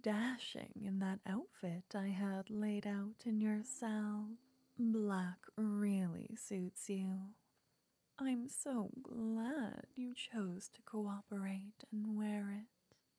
dashing in that outfit I had laid out in your cell. Black really suits you. I'm so glad you chose to cooperate and wear it.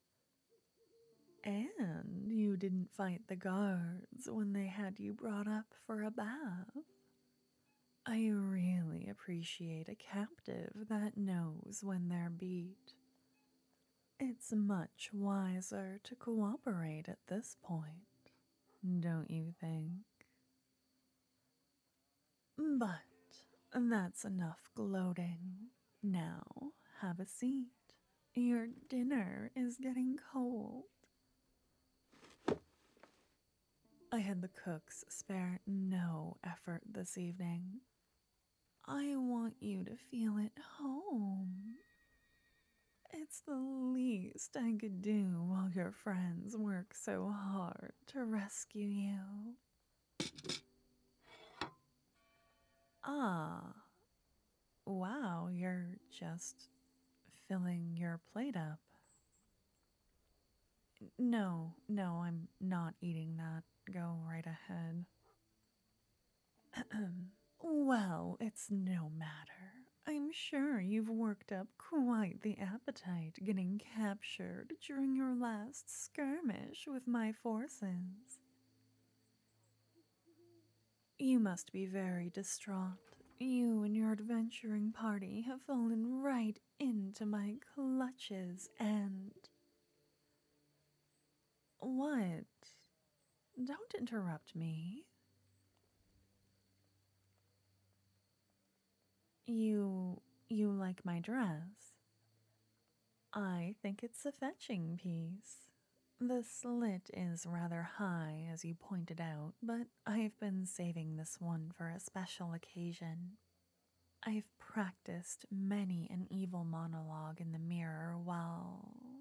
And you didn't fight the guards when they had you brought up for a bath. I really appreciate a captive that knows when they're beat. It's much wiser to cooperate at this point, don't you think? But that's enough gloating. Now, have a seat. Your dinner is getting cold. I had the cooks spare no effort this evening. I want you to feel at home. It's the least I could do while your friends work so hard to rescue you. Ah, wow, you're just filling your plate up. No, I'm not eating that. Go right ahead. Well, it's no matter. I'm sure you've worked up quite the appetite getting captured during your last skirmish with my forces. You must be very distraught. You and your adventuring party have fallen right into my clutches and. What? Don't interrupt me. You like my dress? I think it's a fetching piece. The slit is rather high, as you pointed out, but I've been saving this one for a special occasion. I've practiced many an evil monologue in the mirror while.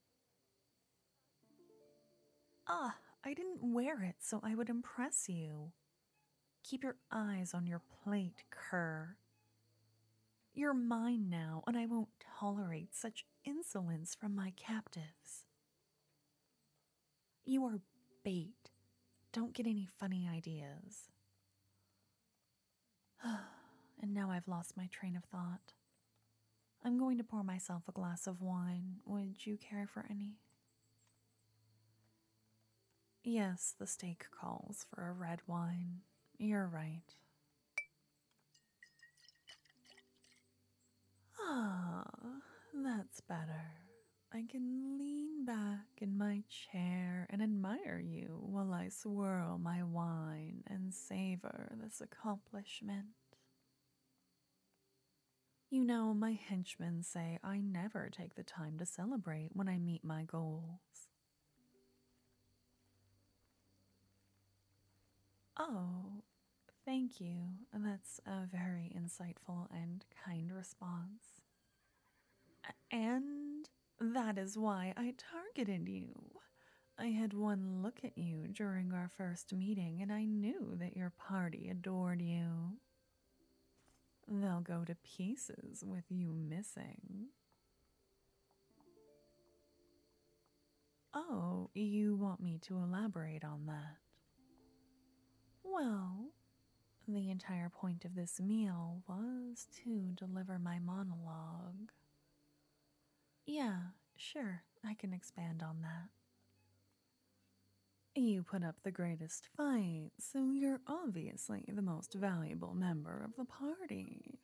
Ah, I didn't wear it so I would impress you. Keep your eyes on your plate, cur. You're mine now, and I won't tolerate such insolence from my captives. You are bait. Don't get any funny ideas. And now I've lost my train of thought. I'm going to pour myself a glass of wine. Would you care for any? Yes, the steak calls for a red wine. You're right. Ah, that's better. I can lean back in my chair and admire you while I swirl my wine and savor this accomplishment. You know, my henchmen say I never take the time to celebrate when I meet my goals. Oh, thank you. That's a very insightful and kind response. And that is why I targeted you. I had one look at you during our first meeting and I knew that your party adored you. They'll go to pieces with you missing. Oh, you want me to elaborate on that? Well, the entire point of this meal was to deliver my monologue. Yeah, sure, I can expand on that. You put up the greatest fight, so you're obviously the most valuable member of the party.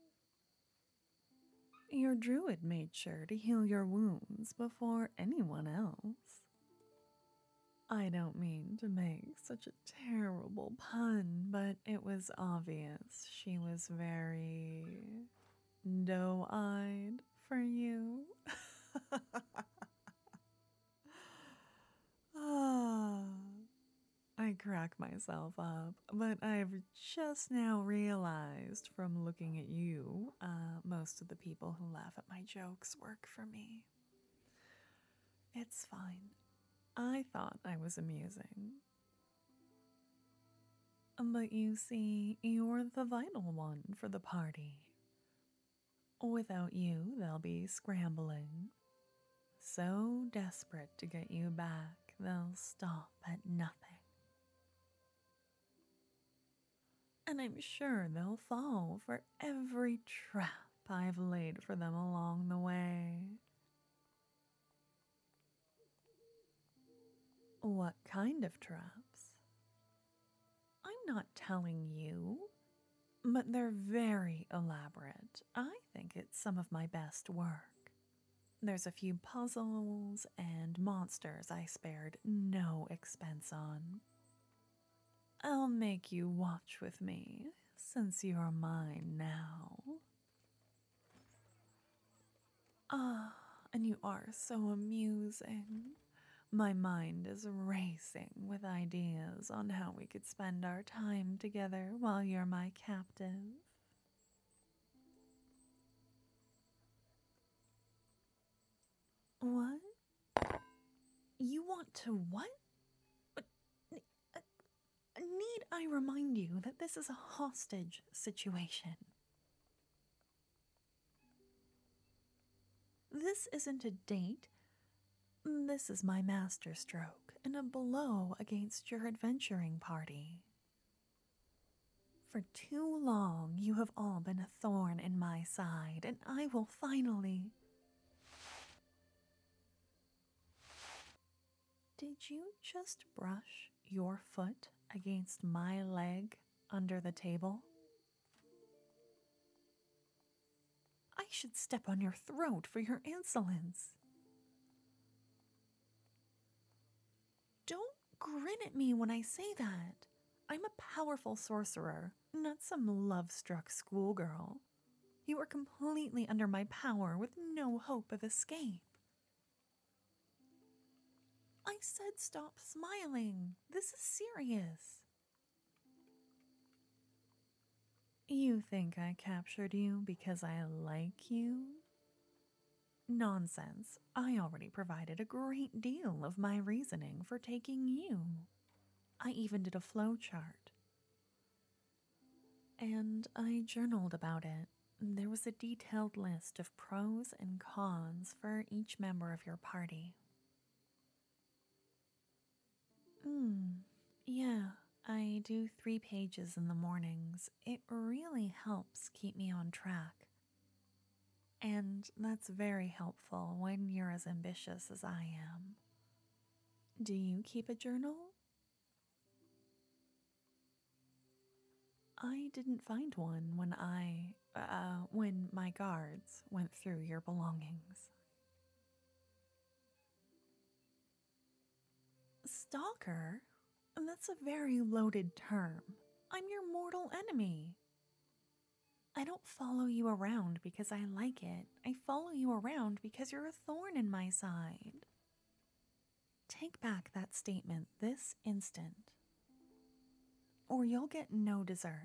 Your druid made sure to heal your wounds before anyone else. I don't mean to make such a terrible pun, but it was obvious she was very doe-eyed for you. Ah, I crack myself up, but I've just now realized from looking at you, most of the people who laugh at my jokes work for me. It's fine. I thought I was amusing. But you see, you're the vital one for the party. Without you, they'll be scrambling. So desperate to get you back they'll stop at nothing. And I'm sure they'll fall for every trap I've laid for them along the way. What kind of traps? I'm not telling you, but they're very elaborate. I think it's some of my best work. There's a few puzzles and monsters I spared no expense on. I'll make you watch with me, since you're mine now. Ah, and you are so amusing. My mind is racing with ideas on how we could spend our time together while you're my captive. What? You want to what? But, need I remind you that this is a hostage situation? This isn't a date. This is my masterstroke and a blow against your adventuring party. For too long, you have all been a thorn in my side, and I will finally. Did you just brush your foot against my leg under the table? I should step on your throat for your insolence. Don't grin at me when I say that. I'm a powerful sorcerer, not some love-struck schoolgirl. You are completely under my power with no hope of escape. I said stop smiling. This is serious. You think I captured you because I like you? Nonsense. I already provided a great deal of my reasoning for taking you. I even did a flowchart. And I journaled about it. There was a detailed list of pros and cons for each member of your party. Yeah, I do 3 pages in the mornings. It really helps keep me on track. And that's very helpful when you're as ambitious as I am. Do you keep a journal? I didn't find one when my guards went through your belongings. Stalker? That's a very loaded term. I'm your mortal enemy. I don't follow you around because I like it. I follow you around because you're a thorn in my side. Take back that statement this instant, or you'll get no dessert.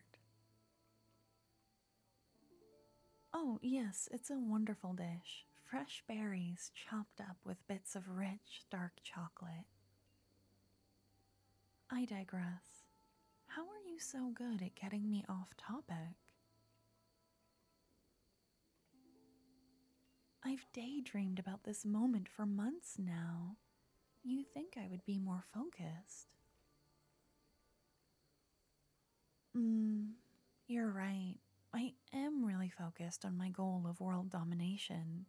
Oh, yes, it's a wonderful dish. Fresh berries chopped up with bits of rich, dark chocolate. I digress. How are you so good at getting me off topic? I've daydreamed about this moment for months now. You think I would be more focused. You're right. I am really focused on my goal of world domination.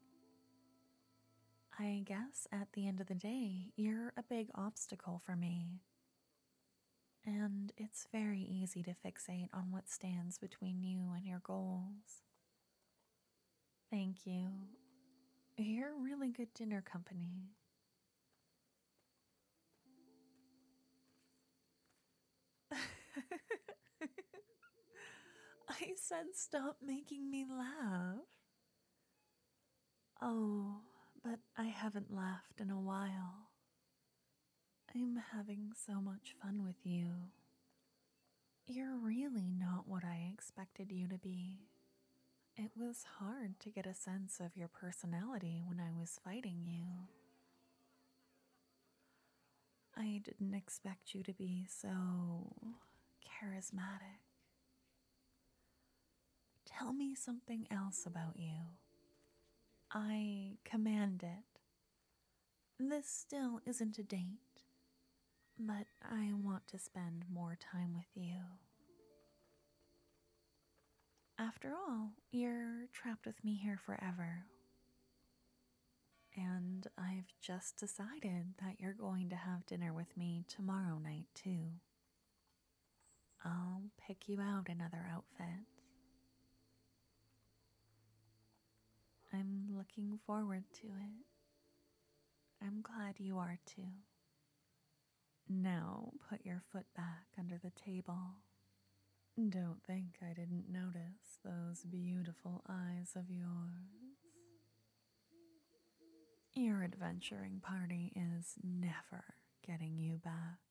I guess at the end of the day, you're a big obstacle for me. And it's very easy to fixate on what stands between you and your goals. Thank you. You're really good dinner company. I said stop making me laugh. Oh, but I haven't laughed in a while. I'm having so much fun with you. You're really not what I expected you to be. It was hard to get a sense of your personality when I was fighting you. I didn't expect you to be so charismatic. Tell me something else about you. I command it. This still isn't a date. but I want to spend more time with you. After all, you're trapped with me here forever. And I've just decided that you're going to have dinner with me tomorrow night, too. I'll pick you out another outfit. I'm looking forward to it. I'm glad you are too. Now put your foot back under the table. Don't think I didn't notice those beautiful eyes of yours. Your adventuring party is never getting you back.